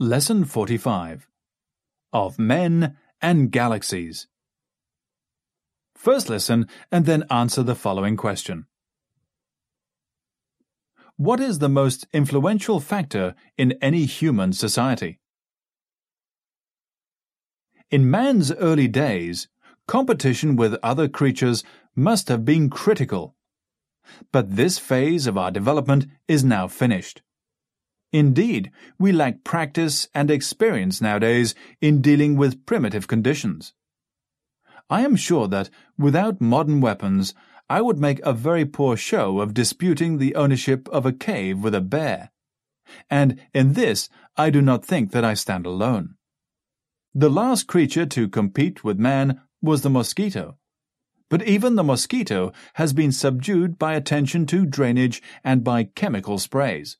Lesson 45 of Men and Galaxies. First listen and then answer the following question. What is the most influential factor in any human society? In man's early days, competition with other creatures must have been critical. But this phase of our development is now finished. Indeed, we lack practice and experience nowadays in dealing with primitive conditions. I am sure that without modern weapons, I would make a very poor show of disputing the ownership of a cave with a bear. And in this, I do not think that I stand alone. The last creature to compete with man was the mosquito. But even the mosquito has been subdued by attention to drainage and by chemical sprays.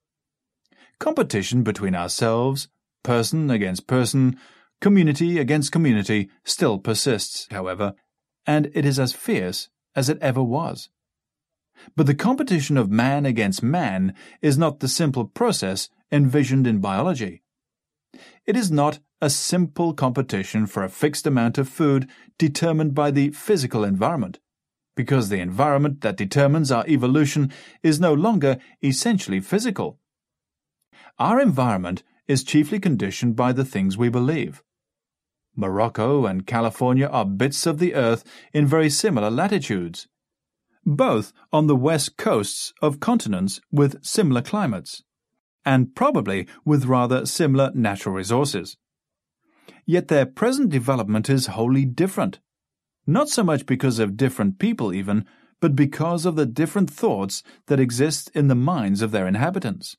Competition between ourselves, person against person, community against community, still persists, however, and it is as fierce as it ever was. But the competition of man against man is not the simple process envisioned in biology. It is not a simple competition for a fixed amount of food determined by the physical environment, because the environment that determines our evolution is no longer essentially physical. Our environment is chiefly conditioned by the things we believe. Morocco and California are bits of the earth in very similar latitudes, both on the west coasts of continents with similar climates, and probably with rather similar natural resources. Yet their present development is wholly different, not so much because of different people even, but because of the different thoughts that exist in the minds of their inhabitants.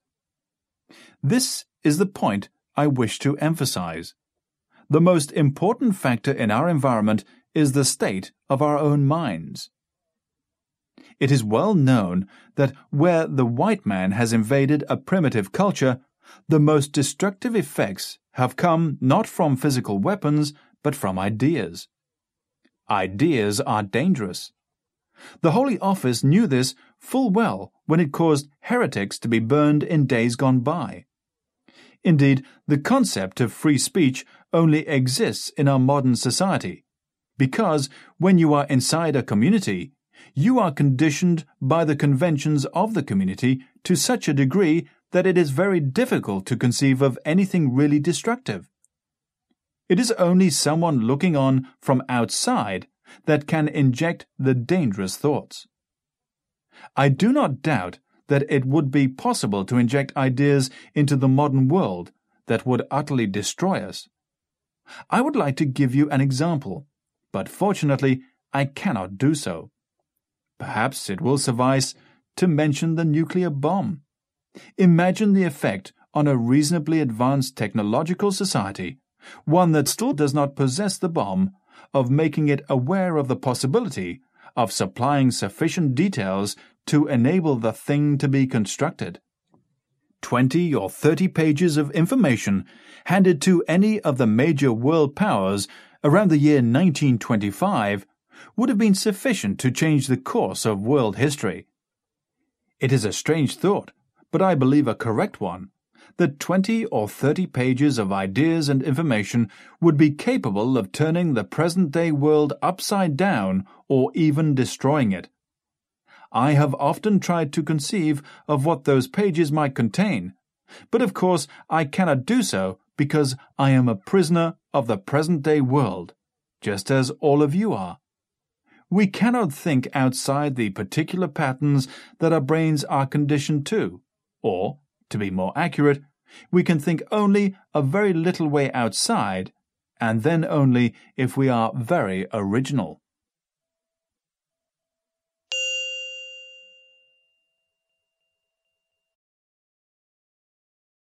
This is the point I wish to emphasize. The most important factor in our environment is the state of our own minds. It is well known that where the white man has invaded a primitive culture, the most destructive effects have come not from physical weapons, but from ideas. Ideas are dangerous. The Holy Office knew this full well when it caused heretics to be burned in days gone by. Indeed, the concept of free speech only exists in our modern society, because when you are inside a community, you are conditioned by the conventions of the community to such a degree that it is very difficult to conceive of anything really destructive. It is only someone looking on from outside that can inject the dangerous thoughts. I do not doubt that it would be possible to inject ideas into the modern world that would utterly destroy us. I would like to give you an example, but fortunately I cannot do so. Perhaps it will suffice to mention the nuclear bomb. Imagine the effect on a reasonably advanced technological society, one that still does not possess the bomb, of making it aware of the possibility of supplying sufficient details to enable the thing to be constructed. 20 or 30 pages of information handed to any of the major world powers around the year 1925 would have been sufficient to change the course of world history. It is a strange thought, but I believe a correct one, that 20 or 30 pages of ideas and information would be capable of turning the present-day world upside down or even destroying it. I have often tried to conceive of what those pages might contain, but of course I cannot do so because I am a prisoner of the present-day world, just as all of you are. We cannot think outside the particular patterns that our brains are conditioned to, or, to be more accurate, we can think only a very little way outside, and then only if we are very original.